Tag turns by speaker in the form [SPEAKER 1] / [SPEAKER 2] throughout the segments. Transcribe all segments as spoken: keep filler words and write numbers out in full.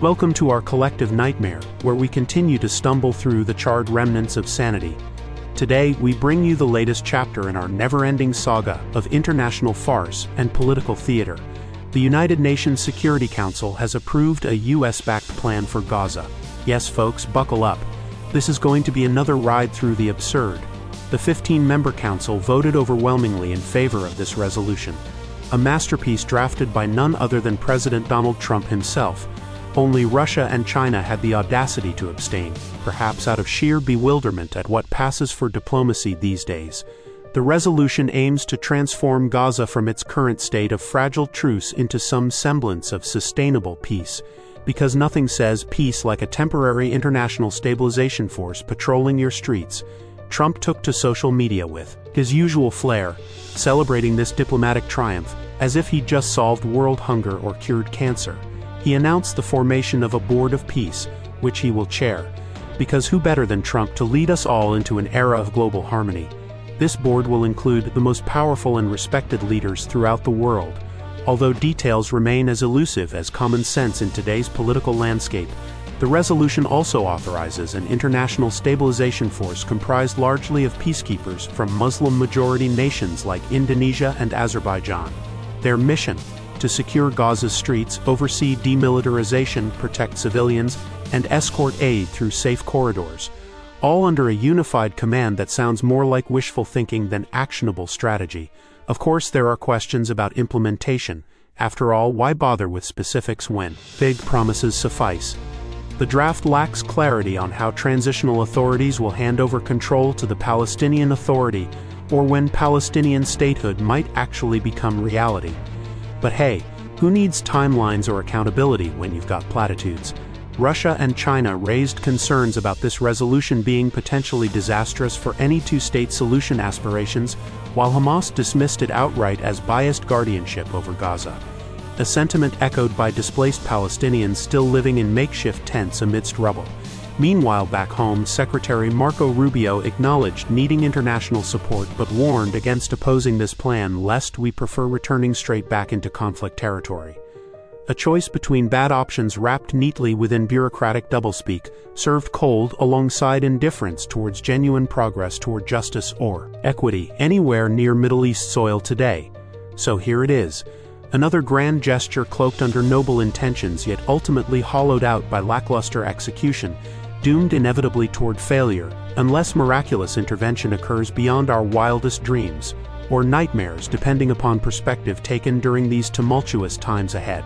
[SPEAKER 1] Welcome to our collective nightmare, where we continue to stumble through the charred remnants of sanity. Today, we bring you the latest chapter in our never-ending saga of international farce and political theater. The United Nations Security Council has approved a U S-backed plan for Gaza. Yes, folks, buckle up. This is going to be another ride through the absurd. The fifteen-member council voted overwhelmingly in favor of this resolution, a masterpiece drafted by none other than President Donald Trump himself. Only Russia and China had the audacity to abstain, perhaps out of sheer bewilderment at what passes for diplomacy these days. The resolution aims to transform Gaza from its current state of fragile truce into some semblance of sustainable peace, because nothing says peace like a temporary international stabilization force patrolling your streets. Trump took to social media with his usual flair, celebrating this diplomatic triumph as if he'd just solved world hunger or cured cancer. He announced the formation of a board of peace, which he will chair, because who better than Trump to lead us all into an era of global harmony? This board will include the most powerful and respected leaders throughout the world, although details remain as elusive as common sense in today's political landscape. The resolution also authorizes an international stabilization force comprised largely of peacekeepers from Muslim-majority nations like Indonesia and Azerbaijan. Their mission: to secure Gaza's streets, oversee demilitarization, protect civilians, and escort aid through safe corridors, all under a unified command that sounds more like wishful thinking than actionable strategy. Of course, there are questions about implementation. After all, why bother with specifics when vague promises suffice? The draft lacks clarity on how transitional authorities will hand over control to the Palestinian Authority, or when Palestinian statehood might actually become reality. But hey, who needs timelines or accountability when you've got platitudes? Russia and China raised concerns about this resolution being potentially disastrous for any two-state solution aspirations, while Hamas dismissed it outright as biased guardianship over Gaza, a sentiment echoed by displaced Palestinians still living in makeshift tents amidst rubble. Meanwhile, back home, Secretary Marco Rubio acknowledged needing international support but warned against opposing this plan lest we prefer returning straight back into conflict territory. A choice between bad options wrapped neatly within bureaucratic doublespeak, served cold alongside indifference towards genuine progress toward justice or equity anywhere near Middle East soil today. So here it is. Another grand gesture cloaked under noble intentions yet ultimately hollowed out by lackluster execution, doomed inevitably toward failure unless miraculous intervention occurs beyond our wildest dreams, or nightmares depending upon perspective taken during these tumultuous times ahead.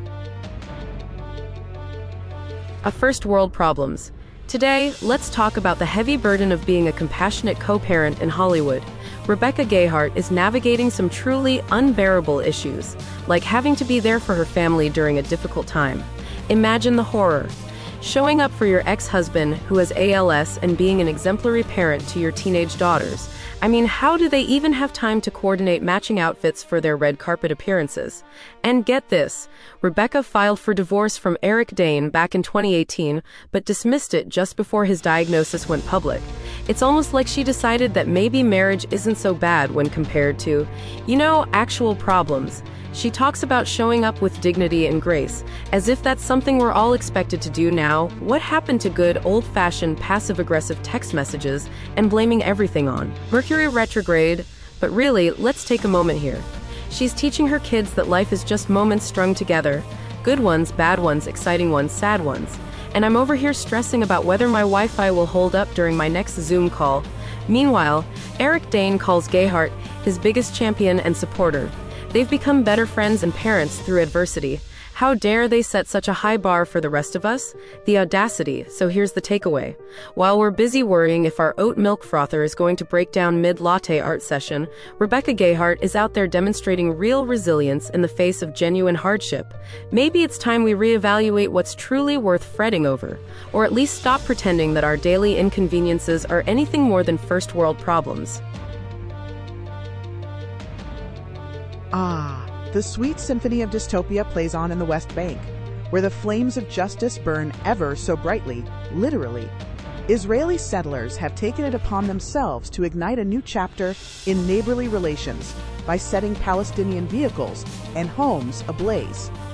[SPEAKER 2] A first world problems. Today, let's talk about the heavy burden of being a compassionate co-parent in Hollywood. Rebecca Gayheart is navigating some truly unbearable issues, like having to be there for her family during a difficult time. Imagine the horror. Showing up for your ex-husband who has A L S and being an exemplary parent to your teenage daughters. I mean, how do they even have time to coordinate matching outfits for their red carpet appearances? And get this, Rebecca filed for divorce from Eric Dane back in twenty eighteen, but dismissed it just before his diagnosis went public. It's almost like she decided that maybe marriage isn't so bad when compared to, you know, actual problems. She talks about showing up with dignity and grace, as if that's something we're all expected to do now. What happened to good old-fashioned passive-aggressive text messages and blaming everything on Mercury retrograde? But really, let's take a moment here. She's teaching her kids that life is just moments strung together. Good ones, bad ones, exciting ones, sad ones. And I'm over here stressing about whether my Wi-Fi will hold up during my next Zoom call. Meanwhile, Eric Dane calls Gayheart his biggest champion and supporter. They've become better friends and parents through adversity. How dare they set such a high bar for the rest of us? The audacity. So here's the takeaway. While we're busy worrying if our oat milk frother is going to break down mid-latte art session, Rebecca Gayheart is out there demonstrating real resilience in the face of genuine hardship. Maybe it's time we reevaluate what's truly worth fretting over, or at least stop pretending that our daily inconveniences are anything more than first world problems.
[SPEAKER 3] Ah, the sweet symphony of dystopia plays on in the West Bank, where the flames of justice burn ever so brightly, literally. Israeli settlers have taken it upon themselves to ignite a new chapter in neighborly relations by setting Palestinian vehicles and homes ablaze.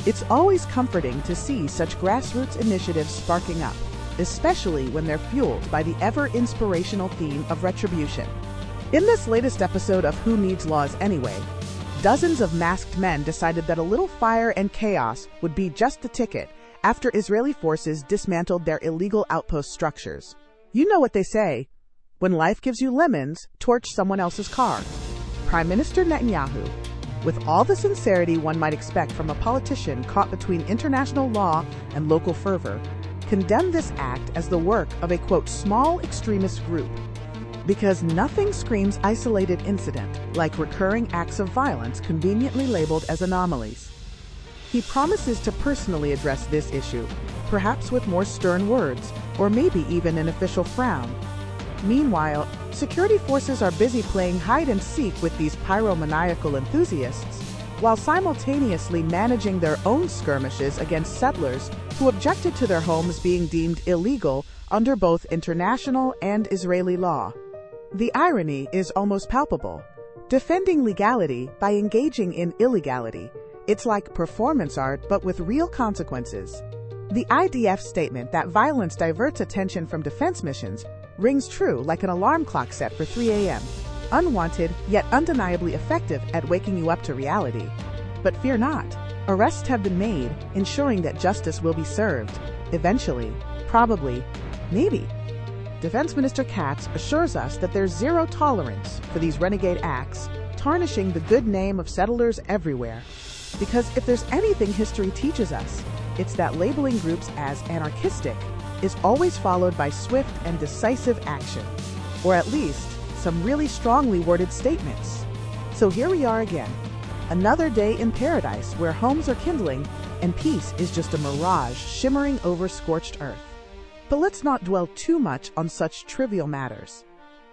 [SPEAKER 3] It's always comforting to see such grassroots initiatives sparking up, especially when they're fueled by the ever-inspirational theme of retribution. In this latest episode of Who Needs Laws Anyway, dozens of masked men decided that a little fire and chaos would be just the ticket after Israeli forces dismantled their illegal outpost structures. You know what they say, when life gives you lemons, torch someone else's car. Prime Minister Netanyahu, with all the sincerity one might expect from a politician caught between international law and local fervor, condemned this act as the work of a, quote, small extremist group. Because nothing screams isolated incident like recurring acts of violence conveniently labeled as anomalies. He promises to personally address this issue, perhaps with more stern words, or maybe even an official frown. Meanwhile, security forces are busy playing hide-and-seek with these pyromaniacal enthusiasts, while simultaneously managing their own skirmishes against settlers who objected to their homes being deemed illegal under both international and Israeli law. The irony is almost palpable. Defending legality by engaging in illegality. It's like performance art, but with real consequences. The I D F statement that violence diverts attention from defense missions rings true like an alarm clock set for three a.m. Unwanted, yet undeniably effective at waking you up to reality. But fear not. Arrests have been made, ensuring that justice will be served. Eventually. Probably. Maybe. Defense Minister Katz assures us that there's zero tolerance for these renegade acts, tarnishing the good name of settlers everywhere. Because if there's anything history teaches us, it's that labeling groups as anarchistic is always followed by swift and decisive action, or at least some really strongly worded statements. So here we are again, another day in paradise where homes are kindling and peace is just a mirage shimmering over scorched earth. But let's not dwell too much on such trivial matters.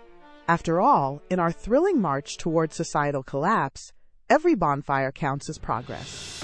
[SPEAKER 3] After all, in our thrilling march toward societal collapse, every bonfire counts as progress.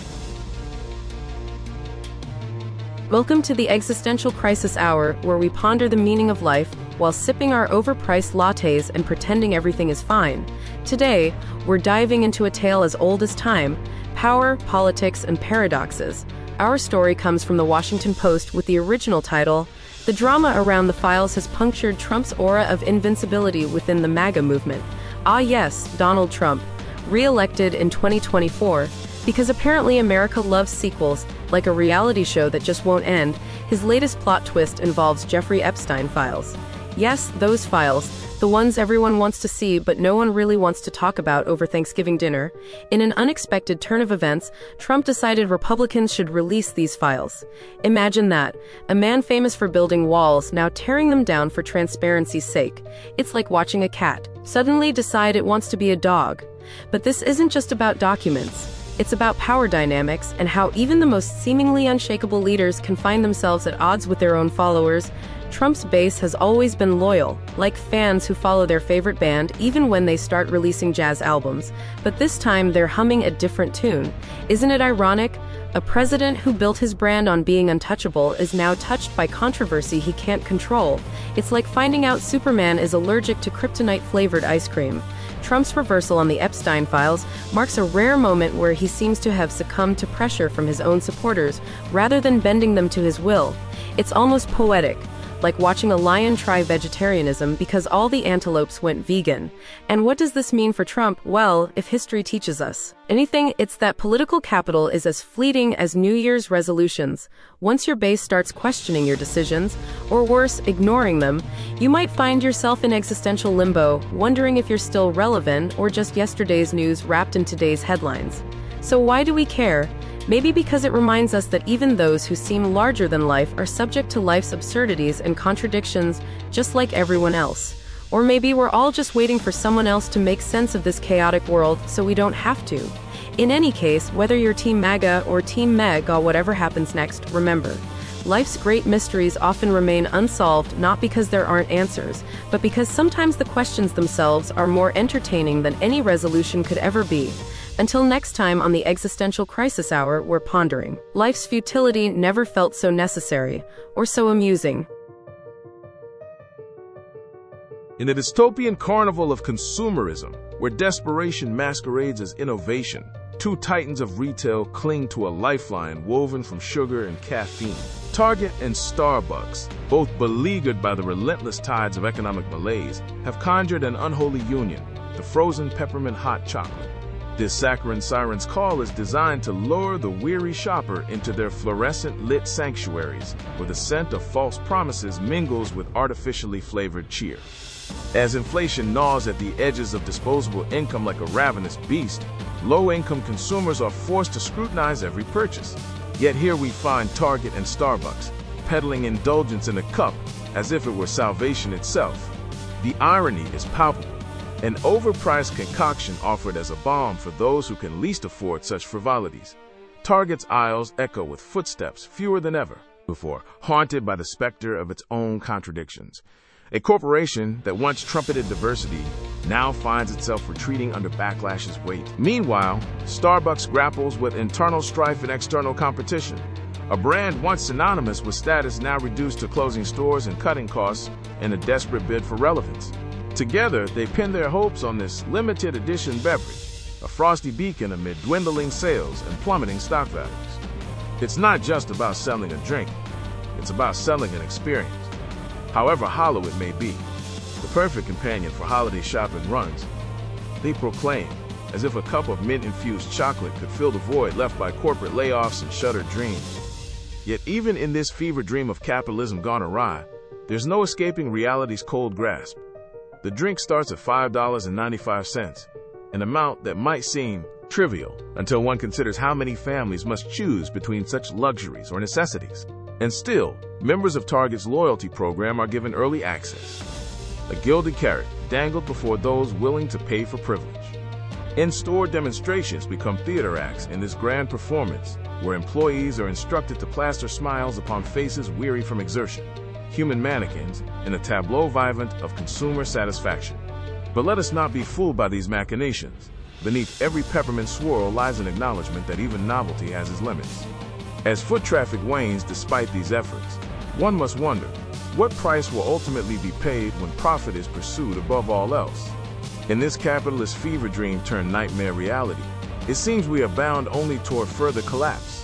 [SPEAKER 2] Welcome to the Existential Crisis Hour, where we ponder the meaning of life while sipping our overpriced lattes and pretending everything is fine. Today, we're diving into a tale as old as time: power, politics, and paradoxes. Our story comes from the Washington Post with the original title, "The drama around the files has punctured Trump's aura of invincibility within the MAGA movement." Ah yes, Donald Trump, re-elected in twenty twenty-four, because apparently America loves sequels, like a reality show that just won't end. His latest plot twist involves Jeffrey Epstein files. Yes, those files, the ones everyone wants to see but no one really wants to talk about over Thanksgiving dinner. In an unexpected turn of events, Trump decided Republicans should release these files. Imagine that, a man famous for building walls now tearing them down for transparency's sake. It's like watching a cat suddenly decide it wants to be a dog. But this isn't just about documents. It's about power dynamics and how even the most seemingly unshakable leaders can find themselves at odds with their own followers. Trump's base has always been loyal, like fans who follow their favorite band even when they start releasing jazz albums. But this time they're humming a different tune. Isn't it ironic? A president who built his brand on being untouchable is now touched by controversy he can't control. It's like finding out Superman is allergic to kryptonite-flavored ice cream. Trump's reversal on the Epstein files marks a rare moment where he seems to have succumbed to pressure from his own supporters, rather than bending them to his will. It's almost poetic, like watching a lion try vegetarianism because all the antelopes went vegan. And what does this mean for Trump? Well, if history teaches us anything, it's that political capital is as fleeting as New Year's resolutions. Once your base starts questioning your decisions, or worse, ignoring them, you might find yourself in existential limbo, wondering if you're still relevant or just yesterday's news wrapped in today's headlines. So why do we care? Maybe because it reminds us that even those who seem larger than life are subject to life's absurdities and contradictions, just like everyone else. Or maybe we're all just waiting for someone else to make sense of this chaotic world so we don't have to. In any case, whether you're Team MAGA or Team Meg or whatever happens next, remember, life's great mysteries often remain unsolved not because there aren't answers, but because sometimes the questions themselves are more entertaining than any resolution could ever be. Until next time on the Existential Crisis Hour, we're pondering. Life's futility never felt so necessary, or so amusing.
[SPEAKER 4] In a dystopian carnival of consumerism, where desperation masquerades as innovation, Two titans of retail cling to a lifeline woven from sugar and caffeine. Target and Starbucks, both beleaguered by the relentless tides of economic malaise, have conjured an unholy union, the frozen peppermint hot chocolate. This saccharine siren's call is designed to lure the weary shopper into their fluorescent lit sanctuaries, where the scent of false promises mingles with artificially flavored cheer. As inflation gnaws at the edges of disposable income like a ravenous beast, low-income consumers are forced to scrutinize every purchase. Yet here we find Target and Starbucks, peddling indulgence in a cup as if it were salvation itself. The irony is palpable. An overpriced concoction offered as a balm for those who can least afford such frivolities. Target's aisles echo with footsteps fewer than ever before, haunted by the specter of its own contradictions. A corporation that once trumpeted diversity now finds itself retreating under backlash's weight. Meanwhile, Starbucks grapples with internal strife and external competition. A brand once synonymous with status now reduced to closing stores and cutting costs in a desperate bid for relevance. Together, they pin their hopes on this limited edition beverage, a frosty beacon amid dwindling sales and plummeting stock values. It's not just about selling a drink, it's about selling an experience. However hollow it may be, the perfect companion for holiday shopping runs, they proclaim, as if a cup of mint-infused chocolate could fill the void left by corporate layoffs and shuttered dreams. Yet even in this fever dream of capitalism gone awry, there's no escaping reality's cold grasp. The drink starts at five dollars and ninety-five cents, an amount that might seem trivial until one considers how many families must choose between such luxuries or necessities. And still, members of Target's loyalty program are given early access, a gilded carrot dangled before those willing to pay for privilege. In-store demonstrations become theater acts in this grand performance, where employees are instructed to plaster smiles upon faces weary from exertion, human mannequins in a tableau vivant of consumer satisfaction. But let us not be fooled by these machinations. Beneath every peppermint swirl lies an acknowledgement that even novelty has its limits. As foot traffic wanes despite these efforts, one must wonder, what price will ultimately be paid when profit is pursued above all else? In this capitalist fever dream turned nightmare reality, it seems we are bound only toward further collapse.